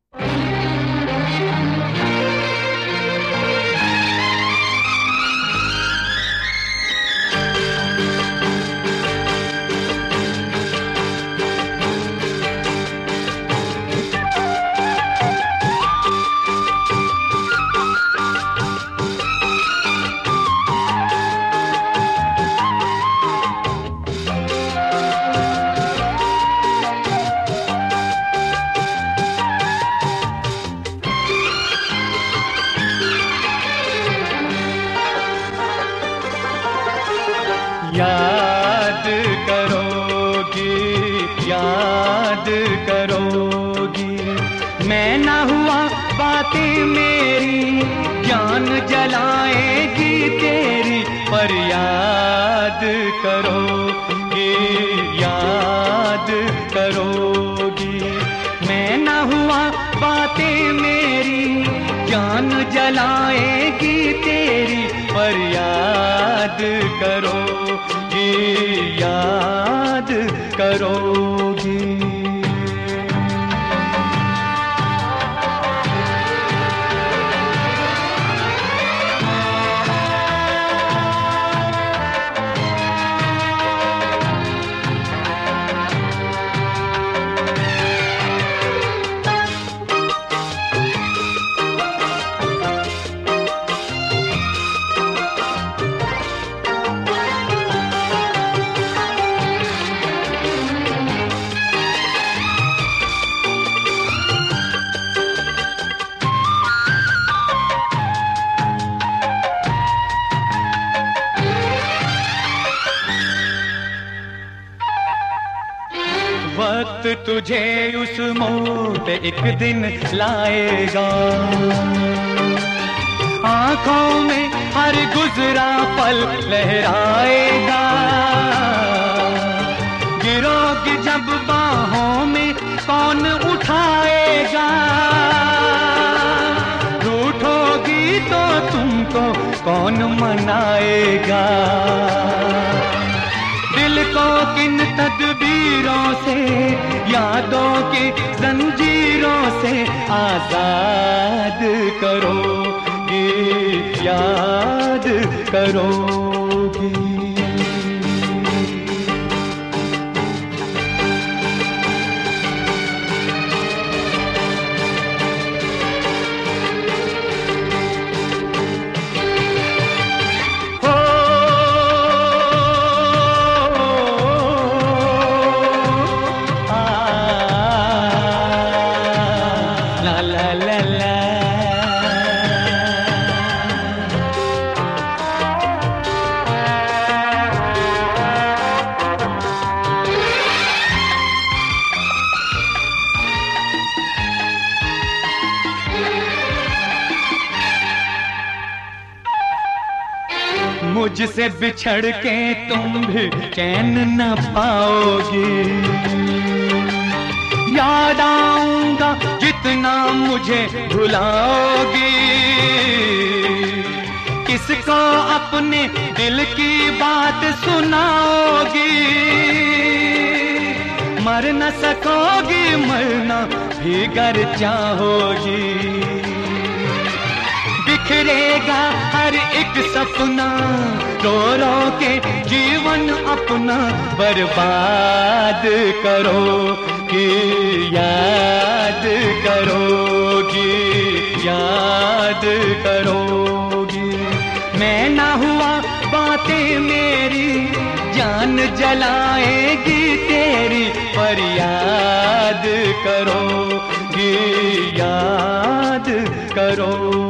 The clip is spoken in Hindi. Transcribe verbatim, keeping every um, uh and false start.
याद करोगी, याद करोगी, मैं ना हुआ बातें मेरी जान जलाएगी तेरी, पर याद करोगी, याद करोगी, मैं ना हुआ बातें मेरी जान जलाएगी तेरी, पर याद करोगी, याद करोगी। वक्त तुझे उस मोड़ पे एक दिन लाएगा, आंखों में हर गुजरा पल लहराएगा, गिरोगी जब बाहों में कौन उठाएगा, रूठोगी तो तुमको कौन मनाएगा, दिल को किन तदबीरों से यादों की जंजीरों से आजाद करोगी, याद करोगी। मुझसे बिछड़ के तुम भी चैन न पाओगी, याद आऊंगा जितना मुझे भुलाओगी, किसको अपने दिल की बात सुनाओगी, मर न सकोगी मरना भी गर चाहोगी, बिखरेगा हर एक सपना रो रो के जीवन अपना बर्बाद करोगी, याद करोगी, याद करोगी, मैं ना हुआ बातें मेरी जान जलाएगी तेरी, पर याद करोगी, याद करोगी।